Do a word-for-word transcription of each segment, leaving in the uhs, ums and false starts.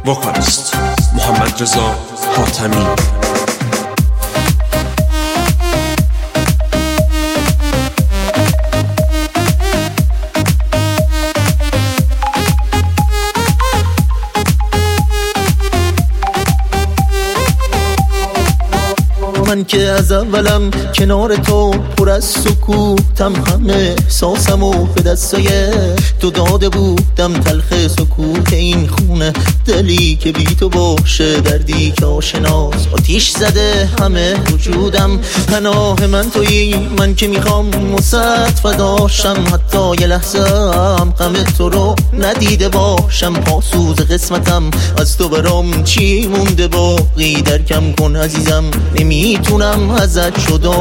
وکالیست محمد رضا حاتمی. من که از اولم کنار تو پر از سکوتم، همه احساسمو به دستای تو داده بودم. تلخ سکوت این خونه، دلی که بی تو باشه، دردی که آشناس آتیش زده همه وجودم. پناه من تویی، من که میخوام واسط فداشم، حتی یه لحظه‌ام غم تو رو ندیده باشم. پاسوز قسمتم از تو برام چی مونده باقی؟ درکم کن عزیزم، نمیتونم ازت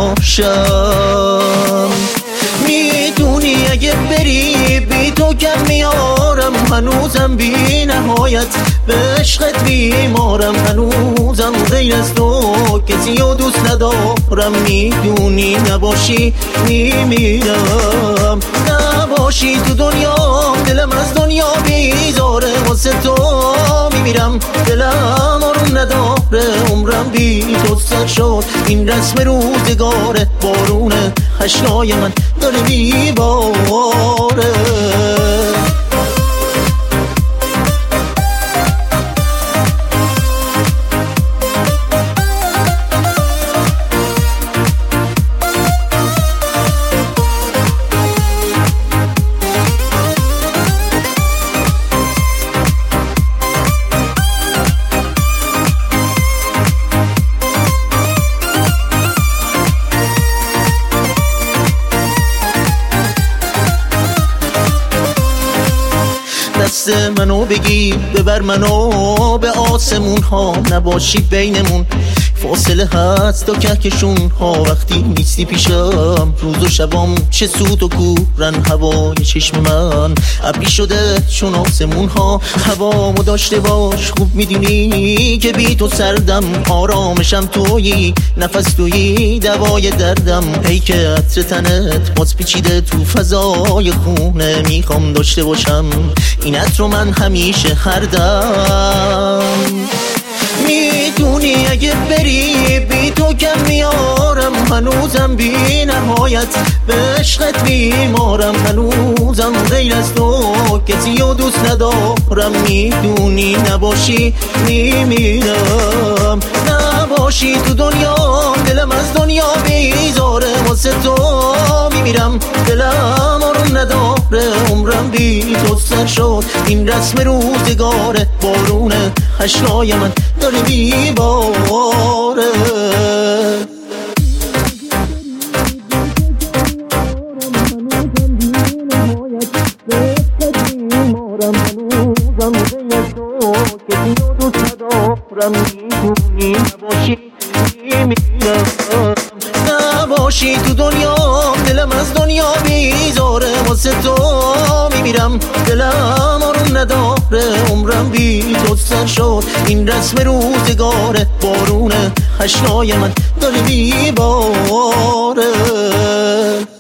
جداشم. میدونی اگه بری بی تو کم میارم، هنوزم بی نهایت به عشقت بیمارم. هنوزم غیر از تو کسی رو دوست ندارم. میدونی نباشی میمیرم، نباشی تو دنیا دلم از دنیا بیزاره. واسه تو میمیرم، دلم آروم نداره. عمرم بی تو سر شد، این رسم روزگاره. بارون اشکای من داره میباره. دست منو بگیر ببر منو به آسمون ها، نباشی بینمون فاصله هست تا کهکشون ها. وقتی نیستی پیشم روز و شبام چه سود و کورن هوای چشم من. ابری شده چون آسمون ها، هوامو داشته باش خوب میدونی که بی تو سردم. آرامشم تویی، نفس تویی، دوای دردم. ای که عطر تنت باز پیچیده تو فضای خونه، میخوام داشته باشم این عطر رو من همیشه هر دم. میدونی اگه بری بی تو کم میارم، هنوزم بی نهایت به عشقت بیمارم. هنوزم غیر از تو کسی رو دوست ندارم. میدونی نباشی میمیرم، نباشی تو دنیا دلم از دنیا بیزاره. واسه تو میمیرم، دلم آروم نداره. عمرم بی تو سر شد، این رسم روزگاره. بارون اشکای من داره میباره. نباشی تو دنیا دلم از دنیا بیزاره. واسه تو میمیرم، دلم آروم نداره. عمرم بی تو سر شد، این رسم روزگاره. بارون اشکای من داره میباره.